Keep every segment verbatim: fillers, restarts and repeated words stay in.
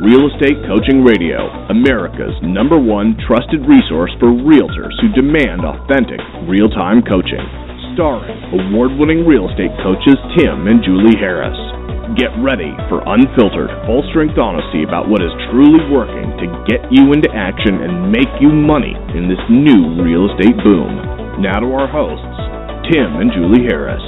Real Estate Coaching Radio, America's number one trusted resource for realtors who demand authentic, real-time coaching. Starring award-winning real estate coaches Tim and Julie Harris. Get ready for unfiltered, full-strength honesty about what is truly working to get you into action and make you money in this new real estate boom. Now to our hosts, Tim and Julie Harris.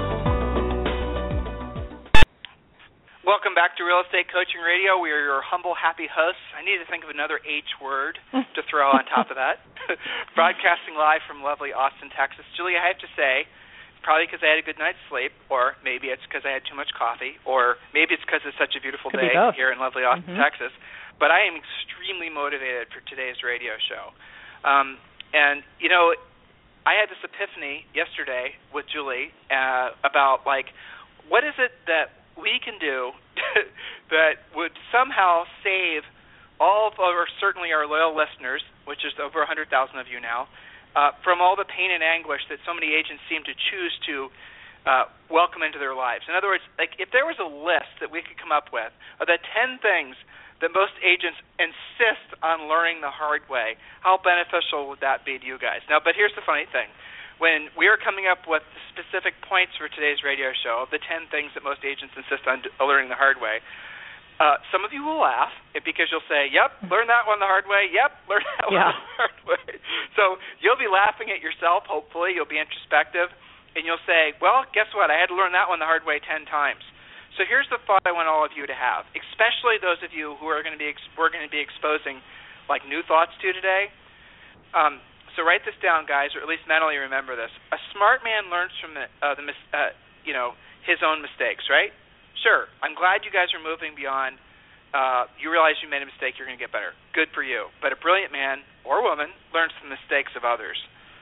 Welcome back to Real Estate Coaching Radio. We are your humble, happy hosts. I need to think of another H word to throw on top of that. Broadcasting live from lovely Austin, Texas. Julie, I have to say, probably because I had a good night's sleep, or maybe it's because I had too much coffee, or maybe it's because it's such a beautiful Could day here in lovely Austin, mm-hmm. Texas. But I am extremely motivated for today's radio show. Um, and, you know, I had this epiphany yesterday with Julie uh, about, like, what is it that we can do that would somehow save all of our, certainly our loyal listeners, which is over one hundred thousand of you now, Uh, from all the pain and anguish that so many agents seem to choose to uh, welcome into their lives. In other words, like if there was a list that we could come up with of the ten things that most agents insist on learning the hard way, how beneficial would that be to you guys? Now, but here's the funny thing. When we are coming up with specific points for today's radio show of the ten things that most agents insist on learning the hard way, Uh, some of you will laugh because you'll say, yep, learn that one the hard way. Yep, learn that yeah. one the hard way. So you'll be laughing at yourself, hopefully. You'll be introspective, and you'll say, well, guess what? I had to learn that one the hard way ten times. So here's the thought I want all of you to have, especially those of you who are going to be ex- we're going to be exposing like new thoughts to today. Um, so write this down, guys, or at least mentally remember this. A smart man learns from the, uh, the mis- uh, you know, his own mistakes, right? Sure, I'm glad you guys are moving beyond, uh, you realize you made a mistake, you're going to get better. Good for you. But a brilliant man or woman learns from the mistakes of others.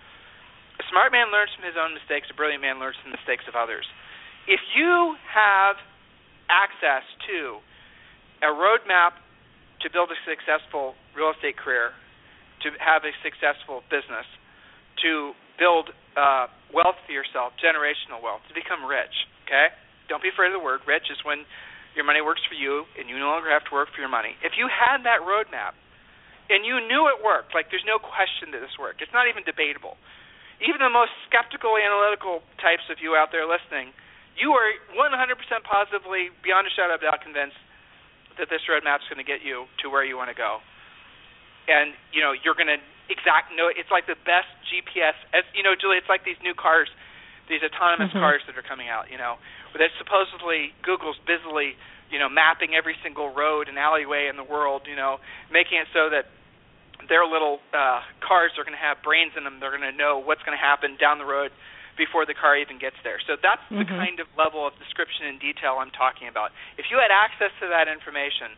A smart man learns from his own mistakes, a brilliant man learns from the mistakes of others. If you have access to a roadmap to build a successful real estate career, to have a successful business, to build uh, wealth for yourself, generational wealth, to become rich, okay? Don't be afraid of the word. Rich is when your money works for you and you no longer have to work for your money. If you had that roadmap and you knew it worked, like there's no question that this worked. It's not even debatable. Even the most skeptical, analytical types of you out there listening, you are one hundred percent positively, beyond a shadow of a doubt, convinced that this roadmap is going to get you to where you want to go. And, you know, you're going to exact know it's like the best G P S. As you know, Julie, it's like these new cars, these autonomous mm-hmm. cars that are coming out, you know, that supposedly Google's busily, you know, mapping every single road and alleyway in the world, you know, making it so that their little uh, cars are going to have brains in them. They're going to know what's going to happen down the road before the car even gets there. So that's mm-hmm. the kind of level of description and detail I'm talking about. If you had access to that information,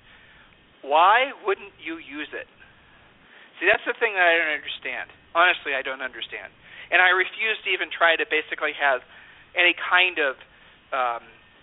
why wouldn't you use it? See, that's the thing that I don't understand. Honestly, I don't understand. And I refuse to even try to basically have any kind of Um,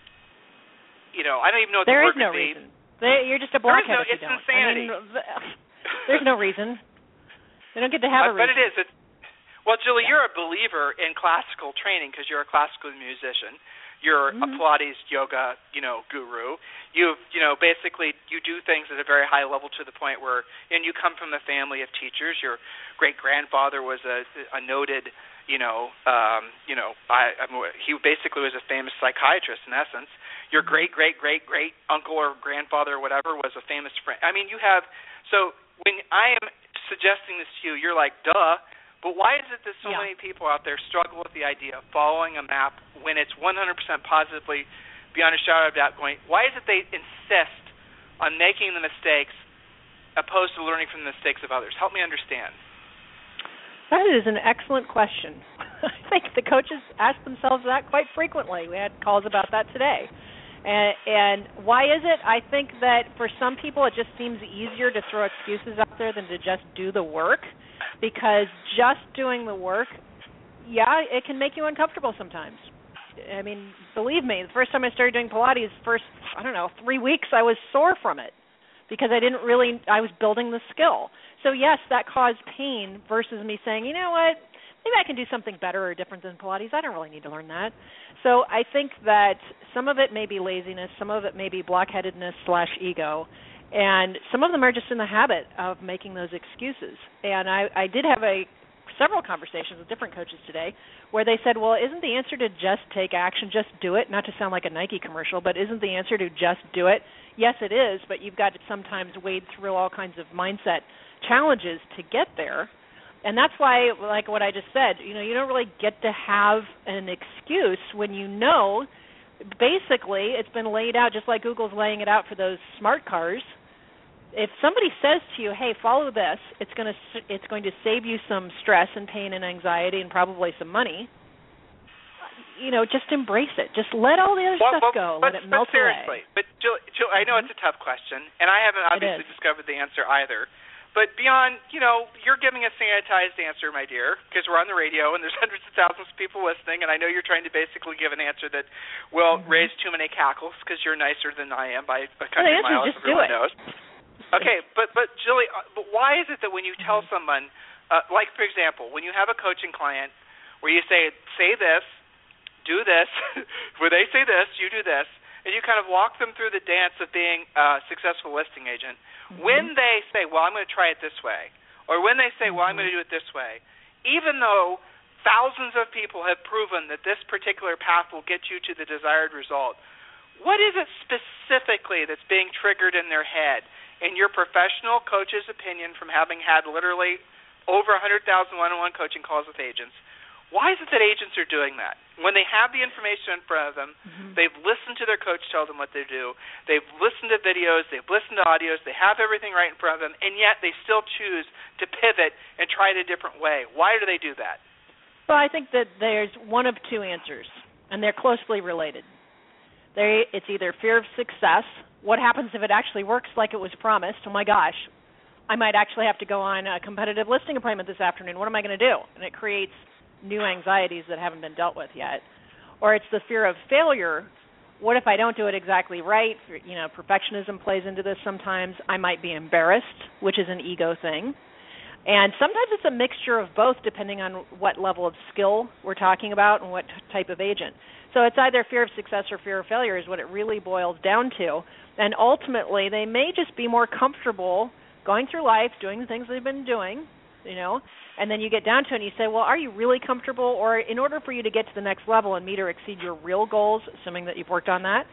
you know, I don't even know what there the word is no would be. reason. They, you're just a blockhead no, if you it's don't. insanity. I mean, there's no reason. They don't get to have uh, a reason. But it is. It's, well, Julie, yeah. you're a believer in classical training because you're a classical musician. You're mm-hmm. a Pilates yoga, you know, guru. You, you know, basically you do things at a very high level to the point where, and you come from a family of teachers. Your great grandfather was a, a noted. You know, um, you know, I, I'm, he basically was a famous psychiatrist in essence. Your great, great, great, great uncle or grandfather or whatever was a famous friend. I mean, you have. So when I am suggesting this to you, you're like, duh. But why is it that so yeah. many people out there struggle with the idea of following a map when it's one hundred percent positively beyond a shadow of doubt going? Why is it they insist on making the mistakes opposed to learning from the mistakes of others? Help me understand. That is an excellent question. I think the coaches ask themselves that quite frequently. We had calls about that today. And, and why is it? I think that for some people it just seems easier to throw excuses out there than to just do the work, because just doing the work, yeah, it can make you uncomfortable sometimes. I mean, believe me, the first time I started doing Pilates, first, I don't know, three weeks I was sore from it because I didn't really, I was building the skill. So, yes, that caused pain versus me saying, you know what, maybe I can do something better or different than Pilates. I don't really need to learn that. So I think that some of it may be laziness, some of it may be blockheadedness slash ego, And some of them are just in the habit of making those excuses. And I, I did have a several conversations with different coaches today where they said, well, isn't the answer to just take action, just do it? Not to sound like a Nike commercial, but isn't the answer to just do it? Yes, it is, but you've got to sometimes wade through all kinds of mindset challenges to get there. And that's why, like what I just said, you know, you don't really get to have an excuse when you know basically it's been laid out just like Google's laying it out for those smart cars. If somebody says to you, hey, follow this, it's going to it's going to save you some stress and pain and anxiety and probably some money, you know, just embrace it. Just let all the other well, stuff well, go. But, let it but melt seriously, away. But Jill, Jill, I know it's a tough question, and I haven't obviously discovered the answer either. But beyond, you know, you're giving a sanitized answer, my dear, because we're on the radio and there's hundreds of thousands of people listening, and I know you're trying to basically give an answer that will mm-hmm. raise too many cackles because you're nicer than I am by a country well, mile, as everyone knows. Okay, but, but Jilly, uh, but why is it that when you tell mm-hmm. someone, uh, like, for example, when you have a coaching client where you say, say this, do this, where they say this, you do this, and you kind of walk them through the dance of being a successful listing agent, mm-hmm. when they say, well, I'm going to try it this way, or when they say, well, I'm going to do it this way, even though thousands of people have proven that this particular path will get you to the desired result, what is it specifically that's being triggered in their head? In your professional coach's opinion, from having had literally over one hundred thousand one-on-one coaching calls with agents, why is it that agents are doing that? When they have the information in front of them, mm-hmm. they've listened to their coach tell them what to do, they've listened to videos, they've listened to audios, they have everything right in front of them, and yet they still choose to pivot and try it a different way. Why do they do that? Well, I think that there's one of two answers, and they're closely related. They, it's either fear of success. What happens if it actually works like it was promised? Oh, my gosh, I might actually have to go on a competitive listing appointment this afternoon. What am I going to do? And it creates new anxieties that haven't been dealt with yet. Or it's the fear of failure. What if I don't do it exactly right? You know, perfectionism plays into this sometimes. I might be embarrassed, which is an ego thing. And sometimes it's a mixture of both depending on what level of skill we're talking about and what type of agent. So it's either fear of success or fear of failure is what it really boils down to. And ultimately, they may just be more comfortable going through life, doing the things they've been doing, you know, and then you get down to it and you say, well, are you really comfortable? Or in order for you to get to the next level and meet or exceed your real goals, assuming that you've worked on that,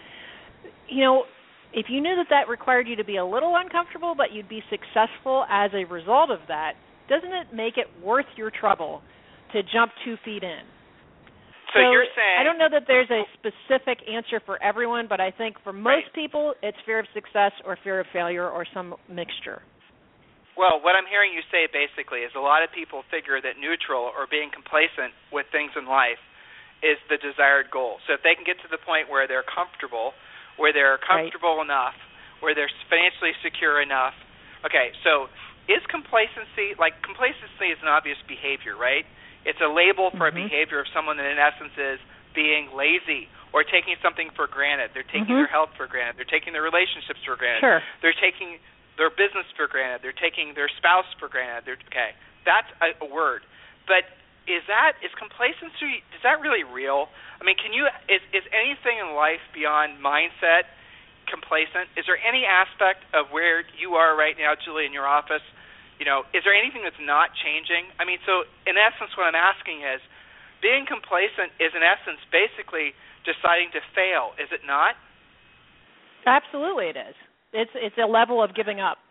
you know, if you knew that that required you to be a little uncomfortable, but you'd be successful as a result of that, doesn't it make it worth your trouble to jump two feet in? So, so you're saying... I don't know that there's a specific answer for everyone, but I think for most right. people, it's fear of success or fear of failure or some mixture. Well, what I'm hearing you say basically is a lot of people figure that neutral or being complacent with things in life is the desired goal. So if they can get to the point where they're comfortable, where they're comfortable right. enough, where they're financially secure enough. Okay, so is complacency, like complacency is an obvious behavior, right? It's a label for mm-hmm. a behavior of someone that in essence is being lazy or taking something for granted. They're taking mm-hmm. their health for granted. They're taking their relationships for granted. Sure. They're taking their business for granted. They're taking their spouse for granted. They're, okay, that's a, a word. But is that, is complacency, is that really real? I mean, can you, is, is anything in life beyond mindset complacent? Is there any aspect of where you are right now, Julie, in your office? You know, is there anything that's not changing? I mean, so in essence, what I'm asking is, being complacent is in essence basically deciding to fail, is it not? Absolutely it is. It's it's a level of giving up.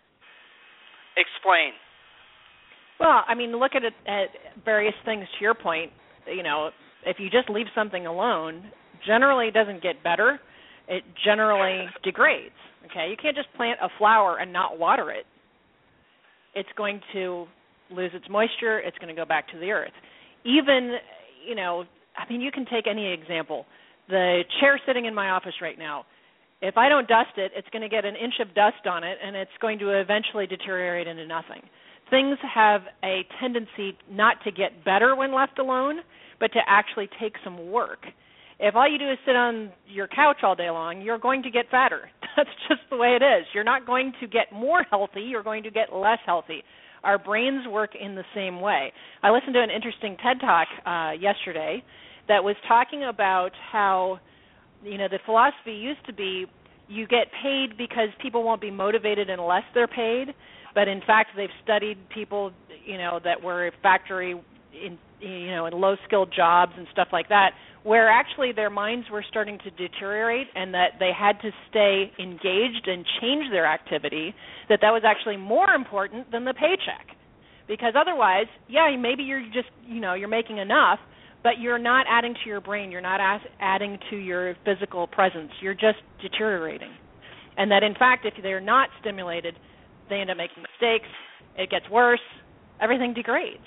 Explain. Well, I mean, look at it at various things to your point. You know, if you just leave something alone, generally it doesn't get better. It generally degrades. Okay, you can't just plant a flower and not water it. It's going to lose its moisture. It's going to go back to the earth. Even, you know, I mean, you can take any example. The chair sitting in my office right now, if I don't dust it, it's going to get an inch of dust on it, and it's going to eventually deteriorate into nothing. Things have a tendency not to get better when left alone, but to actually take some work. If all you do is sit on your couch all day long, you're going to get fatter. That's just the way it is. You're not going to get more healthy. You're going to get less healthy. Our brains work in the same way. I listened to an interesting TED Talk uh, yesterday that was talking about how, you know, the philosophy used to be you get paid because people won't be motivated unless they're paid. But in fact, they've studied people, you know, that were factory, in, you know, in low-skilled jobs and stuff like that, where actually their minds were starting to deteriorate, and that they had to stay engaged and change their activity. That that was actually more important than the paycheck, because otherwise, yeah, maybe you're just, you know, you're making enough, but you're not adding to your brain. You're not as, adding to your physical presence. You're just deteriorating, and that in fact, if they're not stimulated, they end up making mistakes. It gets worse. Everything degrades.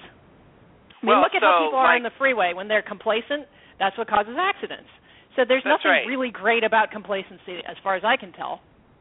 I mean, well, look at so how people are like, on the freeway. When they're complacent, that's what causes accidents. So there's that's nothing right. really great about complacency, as far as I can tell.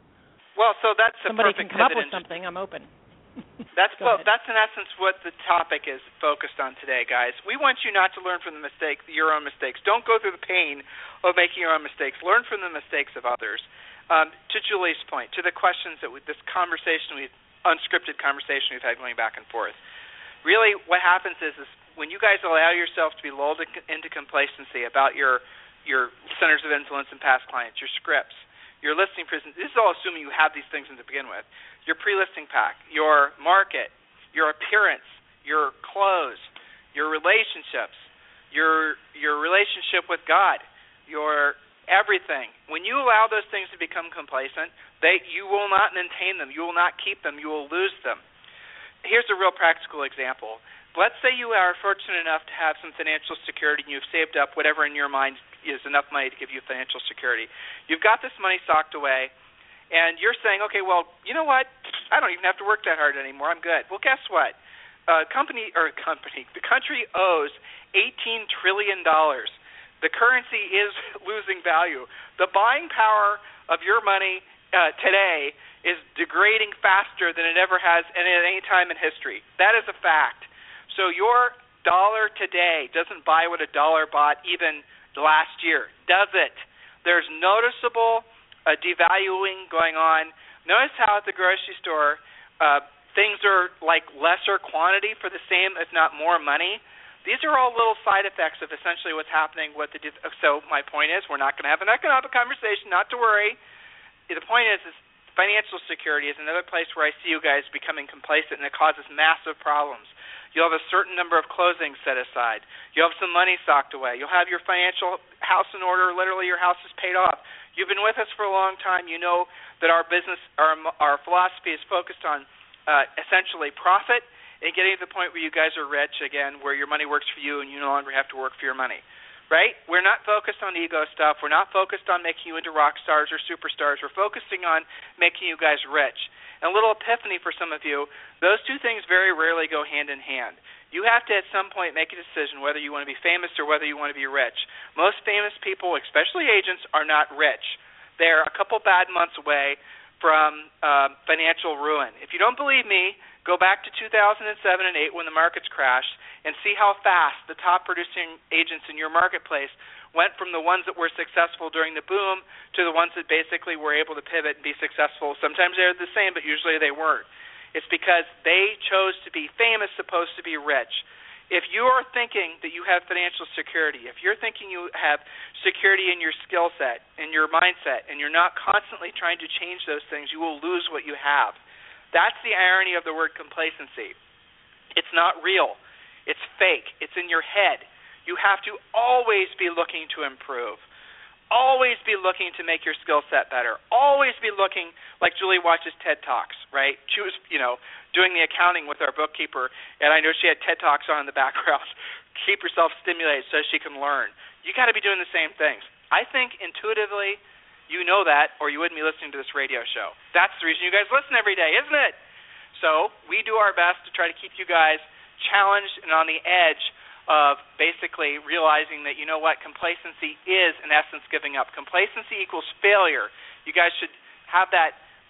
Well, so that's a Somebody perfect can come up with into, something. I'm open. That's well, ahead. That's in essence what the topic is focused on today, guys. We want you not to learn from the mistakes, your own mistakes. Don't go through the pain of making your own mistakes. Learn from the mistakes of others. Um, to Julie's point, to the questions that we, this conversation, we unscripted conversation we've had going back and forth. Really, what happens is, is when you guys allow yourself to be lulled into complacency about your your centers of influence and past clients, your scripts, your listing present. This is all assuming you have these things to begin with. Your pre-listing pack, your market, your appearance, your close, your relationships, your your relationship with God, your everything. When you allow those things to become complacent, they you will not maintain them. You will not keep them. You will lose them. Here's a real practical example. Let's say you are fortunate enough to have some financial security and you've saved up whatever in your mind is enough money to give you financial security. You've got this money socked away, and you're saying, okay, well, you know what? I don't even have to work that hard anymore. I'm good. Well, guess what? Uh, company or company, the country owes eighteen trillion dollars. The currency is losing value. The buying power of your money uh, today is degrading faster than it ever has at any time in history. That is a fact. So your dollar today doesn't buy what a dollar bought even last year, does it? There's noticeable uh, devaluing going on. Notice how at the grocery store uh, things are like lesser quantity for the same, if not more money. These are all little side effects of essentially what's happening with the de- so my point is we're not going to have an economic conversation, not to worry. The point is, is financial security is another place where I see you guys becoming complacent, and it causes massive problems. You'll have a certain number of closings set aside. You'll have some money socked away. You'll have your financial house in order. Literally, your house is paid off. You've been with us for a long time. You know that our business, our, our philosophy is focused on uh, essentially profit and getting to the point where you guys are rich again, where your money works for you and you no longer have to work for your money. Right? We're not focused on ego stuff. We're not focused on making you into rock stars or superstars. We're focusing on making you guys rich. And a little epiphany for some of you, those two things very rarely go hand in hand. You have to at some point make a decision whether you want to be famous or whether you want to be rich. Most famous people, especially agents, are not rich. They're a couple bad months away from uh, financial ruin. If you don't believe me, go back to two thousand seven and eight when the markets crashed and see how fast the top producing agents in your marketplace went from the ones that were successful during the boom to the ones that basically were able to pivot and be successful. Sometimes they're the same, but usually they weren't. It's because they chose to be famous, supposed to be rich. If you're thinking that you have financial security, if you're thinking you have security in your skill set, in your mindset, and you're not constantly trying to change those things, you will lose what you have. That's the irony of the word complacency. It's not real. It's fake. It's in your head. You have to always be looking to improve. Always be looking to make your skill set better. Always be looking, like Julie watches TED Talks, right? She was, you know, doing the accounting with our bookkeeper, and I know she had TED Talks on in the background. Keep yourself stimulated so she can learn. You got to be doing the same things. I think intuitively you know that, or you wouldn't be listening to this radio show. That's the reason you guys listen every day, isn't it? So we do our best to try to keep you guys challenged and on the edge of basically realizing that, you know what, complacency is, in essence, giving up. Complacency equals failure. You guys should have that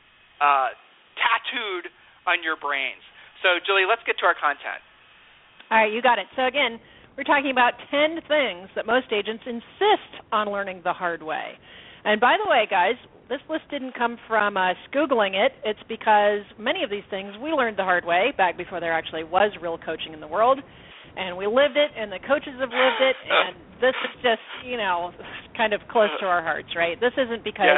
uh, tattooed on your brains. So, Julie, let's get to our content. All right, you got it. So, again, we're talking about ten things that most agents insist on learning the hard way. And by the way, guys, this list didn't come from us Googling it. It's because many of these things we learned the hard way back before there actually was real coaching in the world. And we lived it, and the coaches have lived it, and this is just, you know, kind of close to our hearts, right? This isn't because yes.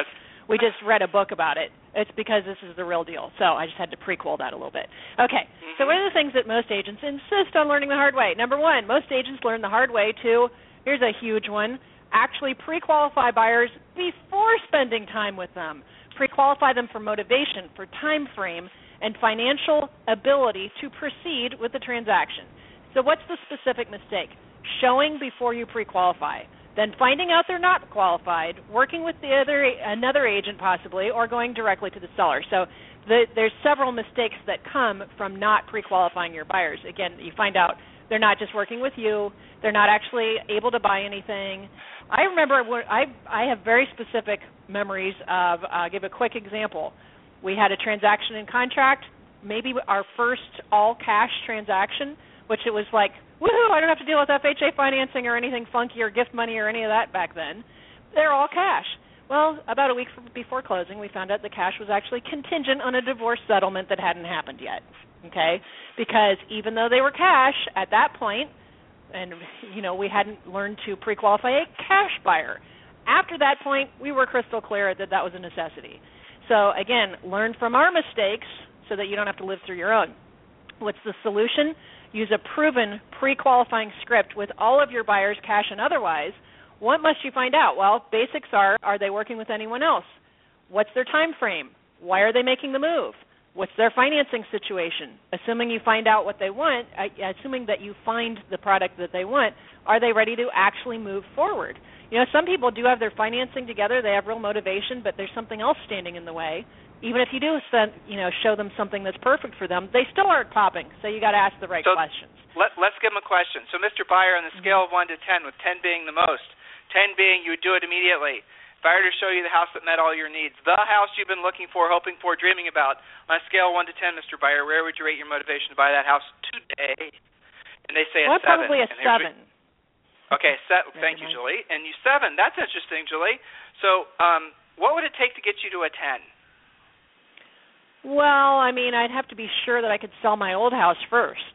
we just read a book about it. It's because this is the real deal. So I just had to prequel that a little bit. Okay, mm-hmm. So what are the things that most agents insist on learning the hard way? Number one, most agents learn the hard way to, here's a huge one, actually pre-qualify buyers before spending time with them. Pre-qualify them for motivation, for time frame, and financial ability to proceed with the transaction. So what's the specific mistake? Showing before you pre-qualify. Then finding out they're not qualified, working with the other another agent possibly, or going directly to the seller. So the, there's several mistakes that come from not pre-qualifying your buyers. Again, you find out they're not just working with you, they're not actually able to buy anything. I remember, I, I have very specific memories of, I'll give a quick example. We had a transaction in contract, maybe our first all-cash transaction, which it was like, woohoo, I don't have to deal with F H A financing or anything funky or gift money or any of that back then. They're all cash. Well, about a week before closing, we found out the cash was actually contingent on a divorce settlement that hadn't happened yet, okay? Because even though they were cash at that point, and, you know, we hadn't learned to pre-qualify a cash buyer. After that point, we were crystal clear that that was a necessity. So, again, learn from our mistakes so that you don't have to live through your own. What's the solution? Use a proven pre-qualifying script with all of your buyers, cash and otherwise. What must you find out? Well, basics are, are they working with anyone else? What's their time frame? Why are they making the move? What's their financing situation? Assuming you find out what they want, assuming that you find the product that they want, are they ready to actually move forward? You know, some people do have their financing together, they have real motivation, but there's something else standing in the way. Even if you do send, you know, show them something that's perfect for them, they still aren't popping, so you got to ask the right so questions. Let, let's give them a question. So, Mister Buyer, on the scale of one to ten, with ten being the most, ten being you would do it immediately, if I were to show you the house that met all your needs, the house you've been looking for, hoping for, dreaming about, on a scale of one to ten, Mister Buyer, where would you rate your motivation to buy that house today? And they say a well, seven. Probably a seven. Okay, se- thank you, Julie. And you seven. That's interesting, Julie. So um, what would it take to get you to a ten? Well, I mean, I'd have to be sure that I could sell my old house first.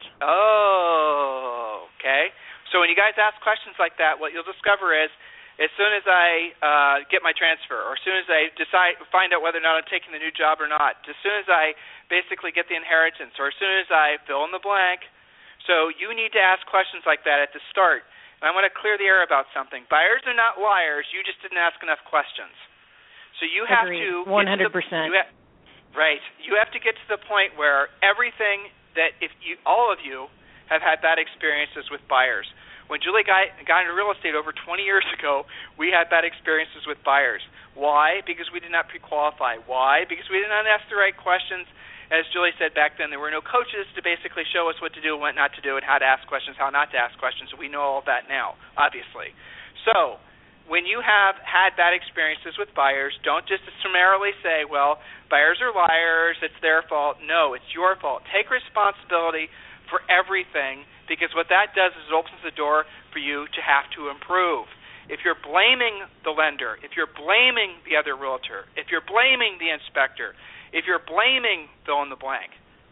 Oh, okay. So when you guys ask questions like that, what you'll discover is, as soon as I uh, get my transfer, or as soon as I decide, find out whether or not I'm taking the new job or not, as soon as I basically get the inheritance, or as soon as I fill in the blank. So you need to ask questions like that at the start. And I want to clear the air about something. Buyers are not liars. You just didn't ask enough questions. So you have Agreed. to one hundred percent. You ha- right. You have to get to the point where everything that if you, all of you have had bad experiences with buyers. When Julie got, got into real estate over twenty years ago, we had bad experiences with buyers. Why? Because we did not pre-qualify. Why? Because we did not ask the right questions. As Julie said back then, there were no coaches to basically show us what to do and what not to do and how to ask questions, how not to ask questions. So we know all of that now, obviously. So when you have had bad experiences with buyers, don't just summarily say, well, buyers are liars, it's their fault. No, it's your fault. Take responsibility for everything, because what that does is it opens the door for you to have to improve. If you're blaming the lender, if you're blaming the other realtor, if you're blaming the inspector, if you're blaming fill in the blank,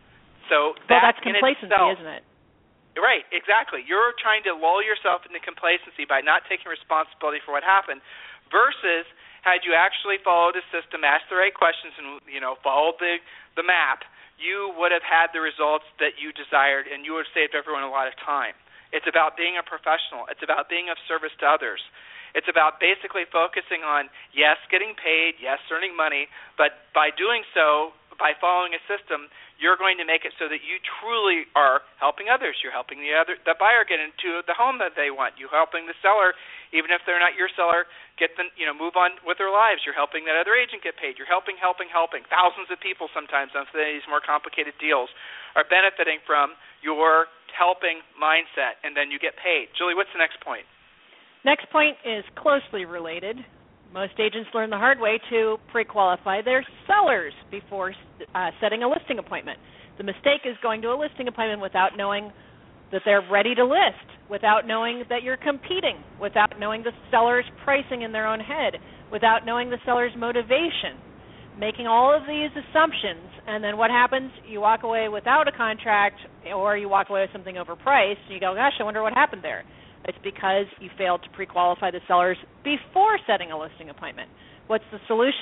so well, that that's complacency, itself, isn't it? Right, exactly. You're trying to lull yourself into complacency by not taking responsibility for what happened, versus had you actually followed the system, asked the right questions, and you know followed the the map, you would have had the results that you desired, and you would have saved everyone a lot of time. It's about being a professional. It's about being of service to others. It's about basically focusing on, yes, getting paid, yes, earning money, but by doing so, by following a system, you're going to make it so that you truly are helping others. You're helping the other, the buyer get into the home that they want. You're helping the seller, even if they're not your seller, get them, you know, move on with their lives. You're helping that other agent get paid. You're helping, helping, helping. Thousands of people sometimes on these more complicated deals are benefiting from your helping mindset, and then you get paid. Julie, what's the next point? Next point is closely related. Most agents learn the hard way to pre-qualify their sellers before uh, setting a listing appointment. The mistake is going to a listing appointment without knowing that they're ready to list, without knowing that you're competing, without knowing the seller's pricing in their own head, without knowing the seller's motivation, making all of these assumptions, and then what happens? You walk away without a contract, or you walk away with something overpriced, and you go, gosh, I wonder what happened there. It's because you failed to pre-qualify the sellers before setting a listing appointment. What's the solution?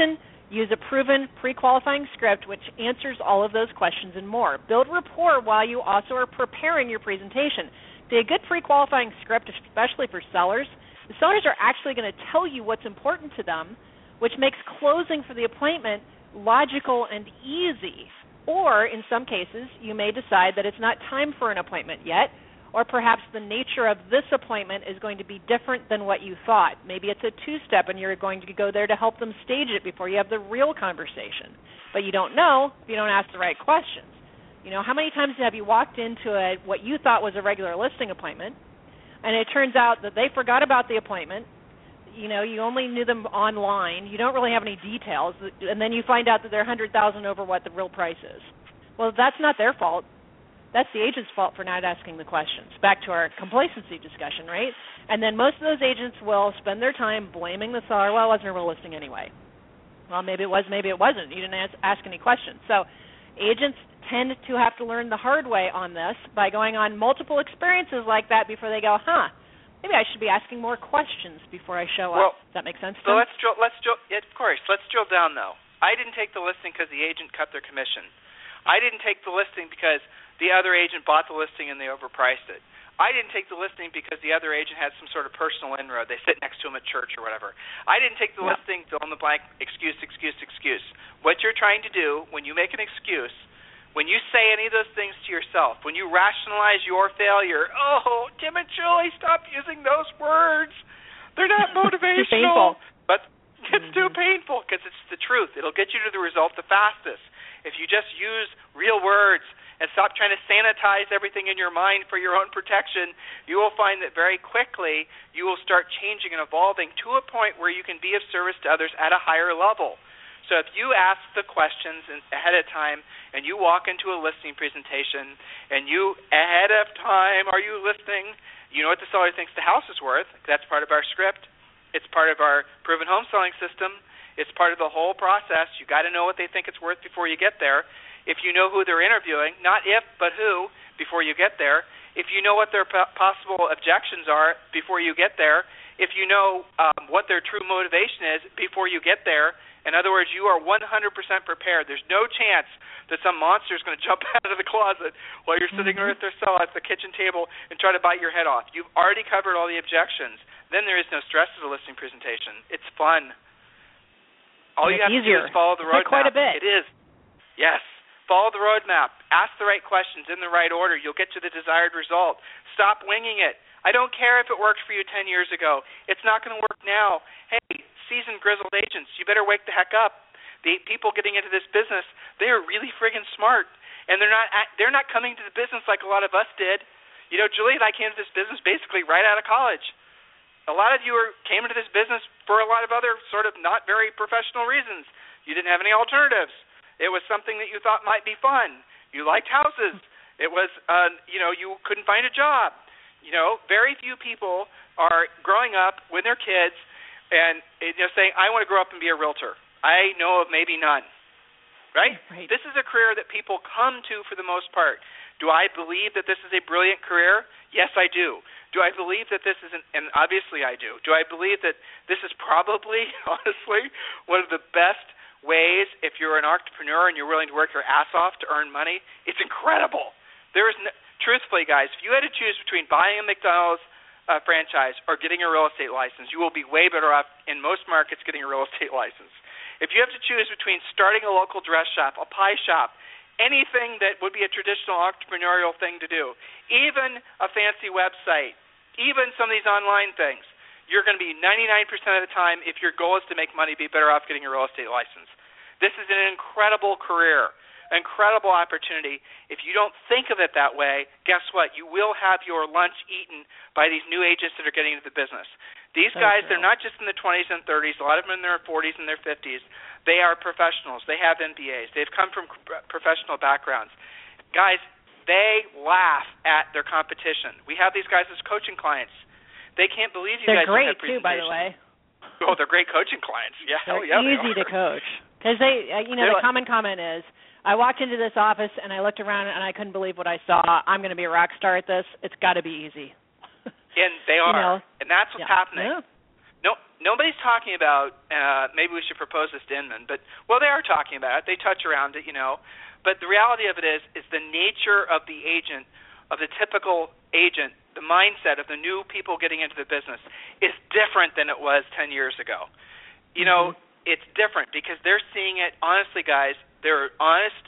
Use a proven pre-qualifying script which answers all of those questions and more. Build rapport while you also are preparing your presentation. See, a good pre-qualifying script, especially for sellers, the sellers are actually going to tell you what's important to them, which makes closing for the appointment logical and easy. Or, in some cases, you may decide that it's not time for an appointment yet, or perhaps the nature of this appointment is going to be different than what you thought. Maybe it's a two-step and you're going to go there to help them stage it before you have the real conversation. But you don't know if you don't ask the right questions. You know, how many times have you walked into a, what you thought was a regular listing appointment, and it turns out that they forgot about the appointment, you know, you only knew them online, you don't really have any details, and then you find out that they're one hundred thousand dollars over what the real price is. Well, that's not their fault. That's the agent's fault for not asking the questions. Back to our complacency discussion, right? And then most of those agents will spend their time blaming the seller. Well, it wasn't a real listing anyway. Well, maybe it was, maybe it wasn't. You didn't ask, ask any questions. So agents tend to have to learn the hard way on this by going on multiple experiences like that before they go, huh, maybe I should be asking more questions before I show well, up. Does that make sense? So let's drill, let's drill, yeah, of course, let's drill down, though. I didn't take the listing because the agent cut their commission. I didn't take the listing because the other agent bought the listing and they overpriced it. I didn't take the listing because the other agent had some sort of personal inroad. They sit next to him at church or whatever. I didn't take the yeah. listing, fill in the blank, excuse, excuse, excuse. What you're trying to do when you make an excuse, when you say any of those things to yourself, when you rationalize your failure, oh, Tim and Julie, stop using those words. They're not motivational. But it's mm-hmm. too painful because it's the truth. It'll get you to the result the fastest. If you just use real words and stop trying to sanitize everything in your mind for your own protection, you will find that very quickly you will start changing and evolving to a point where you can be of service to others at a higher level. So if you ask the questions ahead of time and you walk into a listing presentation and you, ahead of time, are you listening? You know what the seller thinks the house is worth. That's part of our script. It's part of our proven home selling system. It's part of the whole process. You've got to know what they think it's worth before you get there. If you know who they're interviewing, not if, but who, before you get there. If you know what their po- possible objections are before you get there. If you know um, what their true motivation is before you get there. In other words, you are one hundred percent prepared. There's no chance that some monster is going to jump out of the closet while you're sitting mm-hmm. there at their cell at the kitchen table and try to bite your head off. You've already covered all the objections. Then there is no stress to the listing presentation. It's fun. All you have easier. to do is follow the roadmap. Like quite a bit. It is. Yes. Follow the roadmap. Ask the right questions in the right order. You'll get to the desired result. Stop winging it. I don't care if it worked for you ten years ago. It's not going to work now. Hey, seasoned, grizzled agents, you better wake the heck up. The people getting into this business, they are really friggin' smart, and they're not they're not coming to the business like a lot of us did. You know, Julie and I came to this business basically right out of college. A lot of you are, came into this business for a lot of other sort of not very professional reasons. You didn't have any alternatives. It was something that you thought might be fun. You liked houses. It was, uh, you know, you couldn't find a job. You know, very few people are growing up with their kids and you know, saying, I want to grow up and be a realtor. I know of maybe none. Right? Right? This is a career that people come to for the most part. Do I believe that this is a brilliant career? Yes, I do. Do I believe that this is, an, and obviously I do, do I believe that this is probably, honestly, one of the best ways if you're an entrepreneur and you're willing to work your ass off to earn money? It's incredible. There is, no, truthfully, guys, if you had to choose between buying a McDonald's uh, franchise or getting a real estate license, you will be way better off in most markets getting a real estate license. If you have to choose between starting a local dress shop, a pie shop, anything that would be a traditional entrepreneurial thing to do, even a fancy website, even some of these online things, you're going to be ninety-nine percent of the time, if your goal is to make money, be better off getting a real estate license. This is an incredible career, incredible opportunity. If you don't think of it that way, guess what? You will have your lunch eaten by these new agents that are getting into the business. These so guys, true. They're not just in their twenties and thirties. A lot of them in their forties and their fifties. They are professionals. They have M B As. They've come from professional backgrounds. Guys, they laugh at their competition. We have these guys as coaching clients. They can't believe you they're guys don't have presentations. They're great, too, by the way. Oh, they're great coaching clients. Yeah, they're hell yeah, easy they to coach. Because they, uh, you know, they're the common comment is, I walked into this office and I looked around and I couldn't believe what I saw. I'm going to be a rock star at this. It's got to be easy. And they are. You know, and that's what's yeah. happening. Yeah. No, nobody's talking about, uh, maybe we should propose this to Inman, but, well, they are talking about it. They touch around it, you know. But the reality of it is, is the nature of the agent, of the typical agent, the mindset of the new people getting into the business is different than it was ten years ago. You know, mm-hmm. It's different because they're seeing it, honestly, guys, they're honest,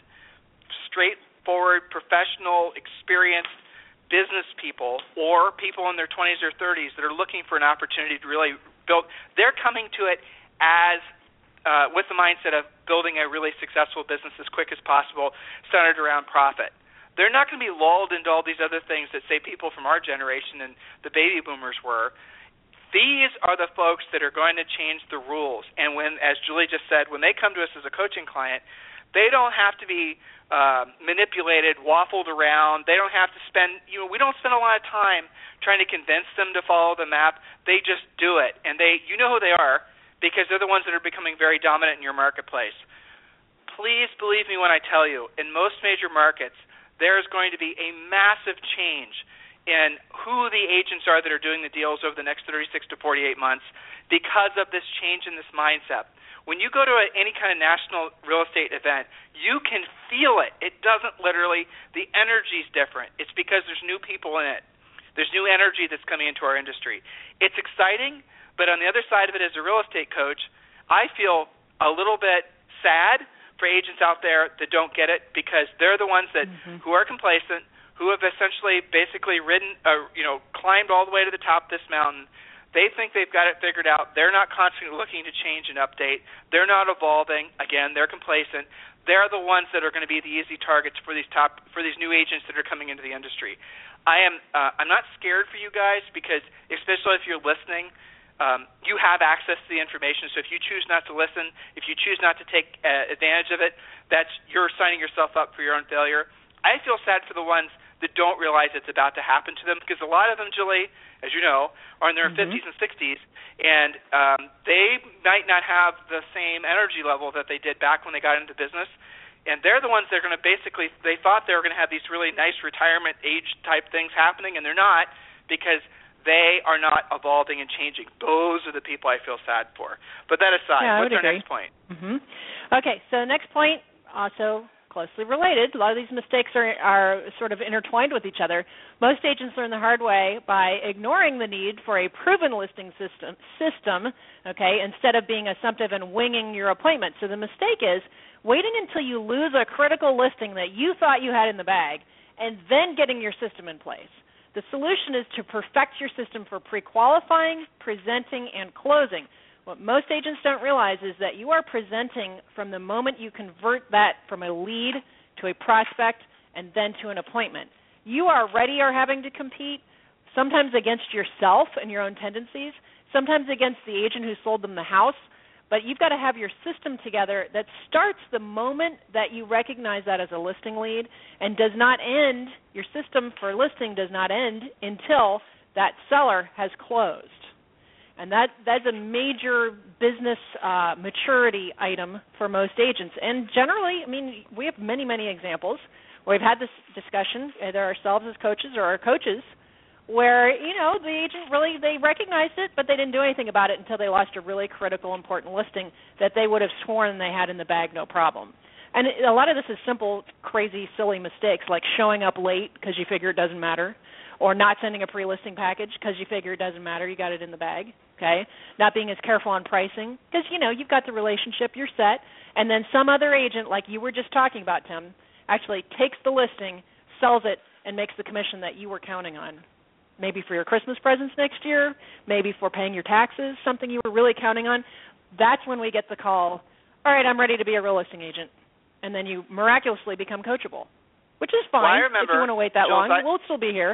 straightforward, professional, experienced business people or people in their twenties or thirties that are looking for an opportunity to really build. They're coming to it as uh, with the mindset of building a really successful business as quick as possible, centered around profit. They're not going to be lulled into all these other things that, say, people from our generation and the baby boomers were. These are the folks that are going to change the rules. And when, as Julie just said, when they come to us as a coaching client, they don't have to be uh, manipulated, waffled around. They don't have to spend, you know, we don't spend a lot of time trying to convince them to follow the map. They just do it. And they, you know who they are because they're the ones that are becoming very dominant in your marketplace. Please believe me when I tell you, in most major markets, there's going to be a massive change in who the agents are that are doing the deals over the next thirty-six to forty-eight months because of this change in this mindset. When you go to a, any kind of national real estate event, you can feel it. It doesn't literally, the energy's different. It's because there's new people in it. There's new energy that's coming into our industry. It's exciting, but on the other side of it as a real estate coach, I feel a little bit sad for agents out there that don't get it because they're the ones that mm-hmm. who are complacent, who have essentially basically ridden, uh, you know, climbed all the way to the top of this mountain. They think they've got it figured out. They're not constantly looking to change and update. They're not evolving. Again, they're complacent. They're the ones that are going to be the easy targets for these top for these new agents that are coming into the industry. I am uh, I'm not scared for you guys because, especially if you're listening, Um, you have access to the information, so if you choose not to listen, if you choose not to take uh, advantage of it, that's you're signing yourself up for your own failure. I feel sad for the ones that don't realize it's about to happen to them because a lot of them, Julie, as you know, are in their mm-hmm. fifties and sixties, and um, they might not have the same energy level that they did back when they got into business, and they're the ones that are going to basically, they thought they were going to have these really nice retirement age type things happening, and they're not because they are not evolving and changing. Those are the people I feel sad for. But that aside, yeah, what's our agree. next point? Mm-hmm. Okay, so next point, also closely related. A lot of these mistakes are, are sort of intertwined with each other. Most agents learn the hard way by ignoring the need for a proven listing system, system, okay, instead of being assumptive and winging your appointment. So the mistake is waiting until you lose a critical listing that you thought you had in the bag and then getting your system in place. The solution is to perfect your system for pre-qualifying, presenting, and closing. What most agents don't realize is that you are presenting from the moment you convert that from a lead to a prospect and then to an appointment. You are ready or having to compete, sometimes against yourself and your own tendencies, sometimes against the agent who sold them the house, but you've got to have your system together that starts the moment that you recognize that as a listing lead and does not end, your system for listing does not end until that seller has closed. And that that's a major business uh, maturity item for most agents. And generally, I mean, we have many, many examples where we've had this discussion, either ourselves as coaches or our coaches, where, you know, the agent really, they recognized it, but they didn't do anything about it until they lost a really critical, important listing that they would have sworn they had in the bag, no problem. And it, a lot of this is simple, crazy, silly mistakes, like showing up late because you figure it doesn't matter, or not sending a pre-listing package because you figure it doesn't matter, you got it in the bag, okay? Not being as careful on pricing because, you know, you've got the relationship, you're set, and then some other agent, like you were just talking about, Tim, actually takes the listing, sells it, and makes the commission that you were counting on. Maybe for your Christmas presents next year, maybe for paying your taxes, something you were really counting on. That's when we get the call, all right, I'm ready to be a real listing agent. And then you miraculously become coachable, which is fine. Well, I remember, if you want to wait that Jules, long. I, we'll still be here.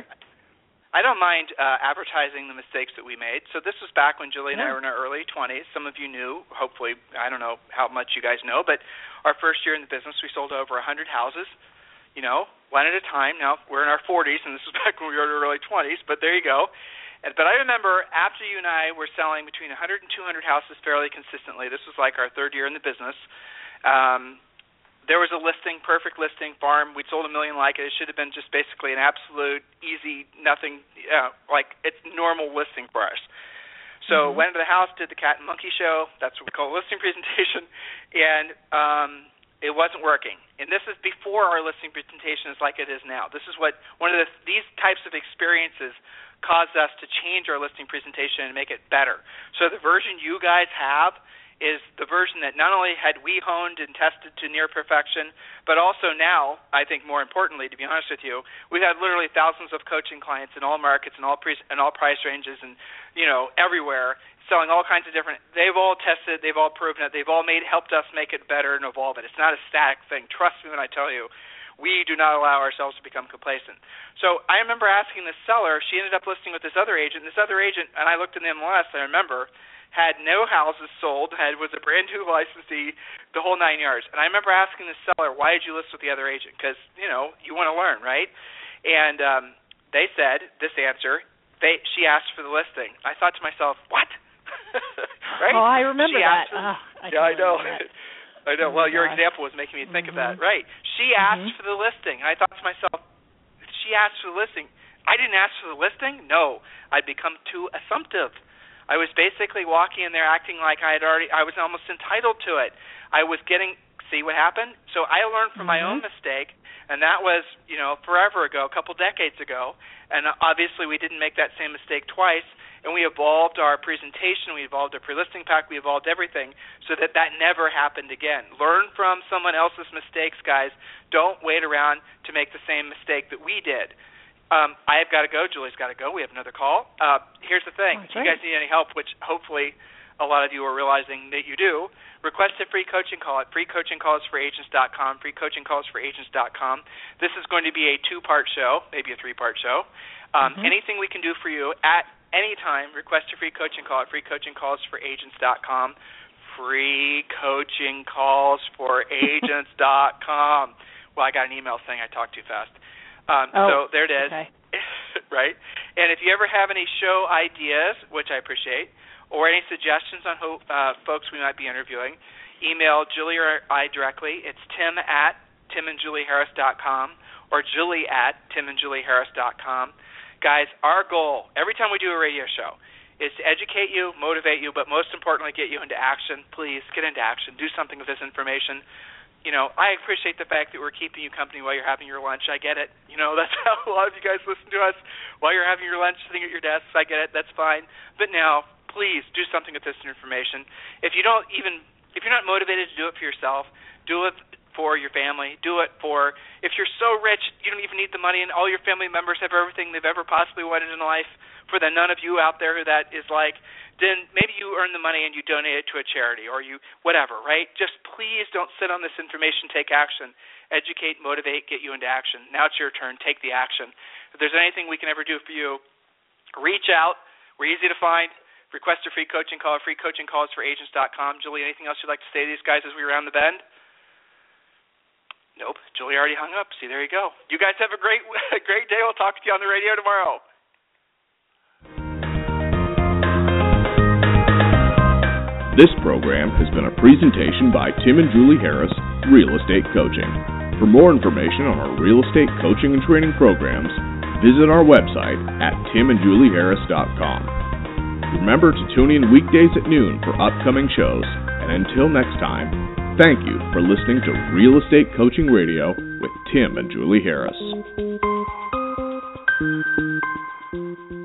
I don't mind uh, advertising the mistakes that we made. So this was back when Julie and yeah. I were in our early twenties. Some of you knew, hopefully, I don't know how much you guys know, but our first year in the business, we sold over one hundred houses. You know, one at a time. Now, we're in our forties, and this was back when we were in our early twenties, but there you go. And, but I remember after you and I were selling between one hundred and two hundred houses fairly consistently, this was like our third year in the business, um, there was a listing, perfect listing, farm. We'd sold a million like it. It should have been just basically an absolute easy, nothing, uh, like it's normal listing for us. So mm-hmm. went into the house, did the cat and monkey show. That's what we call a listing presentation, and um, it wasn't working. And this is before our listing presentation is like it is now. This is what one of the, these types of experiences caused us to change our listing presentation and make it better. So the version you guys have is the version that not only had we honed and tested to near perfection, but also now, I think more importantly, to be honest with you, we've had literally thousands of coaching clients in all markets and all pre- and all price ranges and, you know, everywhere, selling all kinds of different, they've all tested, they've all proven it, they've all made helped us make it better and evolve it. It's not a static thing. Trust me when I tell you, we do not allow ourselves to become complacent. So I remember asking the seller, she ended up listing with this other agent, this other agent, and I looked in the M L S, I remember, had no houses sold, had was a brand new licensee, the whole nine yards. And I remember asking the seller, why did you list with the other agent? Because, you know, you want to learn, right? And um, they said, this answer, they she asked for the listing. I thought to myself, what? Right? Oh, I remember she that. For, oh, I yeah, I know. I know. Oh, well, your gosh. example was making me think mm-hmm. of that. Right. She asked mm-hmm. for the listing. And I thought to myself, she asked for the listing. I didn't ask for the listing? No. I'd become too assumptive. I was basically walking in there acting like I had already, I was almost entitled to it. I was getting, see what happened? So I learned from mm-hmm. my own mistake, and that was, you know, forever ago, a couple decades ago, and obviously we didn't make that same mistake twice, and we evolved our presentation, we evolved our pre-listing pack, we evolved everything so that that never happened again. Learn from someone else's mistakes, guys. Don't wait around to make the same mistake that we did. Um, I've got to go. Julie's got to go. We have another call. Uh, here's the thing. Oh, if you guys need any help, which hopefully a lot of you are realizing that you do, request a free coaching call at free coaching calls for agents dot com, free coaching calls for agents dot com. This is going to be a two-part show, maybe a three-part show. Um, mm-hmm. Anything we can do for you at any time, request a free coaching call at free coaching calls for agents dot com, free coaching calls for agents dot com. Well, I got an email saying I talked too fast. Um, oh, so there it is, okay. Right? And if you ever have any show ideas, which I appreciate, or any suggestions on who, uh, folks we might be interviewing, email Julie or I directly. It's tim at tim and julie harris dot com or julie at tim and julie harris dot com. Guys, our goal, every time we do a radio show, is to educate you, motivate you, but most importantly, get you into action. Please get into action. Do something with this information. You know, I appreciate the fact that we're keeping you company while you're having your lunch. I get it. You know, that's how a lot of you guys listen to us while you're having your lunch, sitting at your desks. I get it. That's fine. But now, please do something with this information. If you don't even, if you're not motivated to do it for yourself, do it for your family. Do it for, if you're so rich, you don't even need the money, and all your family members have everything they've ever possibly wanted in life. For the none of you out there who that is like, then maybe you earn the money and you donate it to a charity or you whatever, right? Just please don't sit on this information. Take action. Educate, motivate, get you into action. Now it's your turn. Take the action. If there's anything we can ever do for you, reach out. We're easy to find. Request a free coaching call, free coaching calls for agents dot com. Julie, anything else you'd like to say to these guys as we round the bend? Nope. Julie already hung up. See, there you go. You guys have a great, great day. We'll talk to you on the radio tomorrow. This program has been a presentation by Tim and Julie Harris, Real Estate Coaching. For more information on our real estate coaching and training programs, visit our website at tim and julie harris dot com. Remember to tune in weekdays at noon for upcoming shows, and until next time, thank you for listening to Real Estate Coaching Radio with Tim and Julie Harris.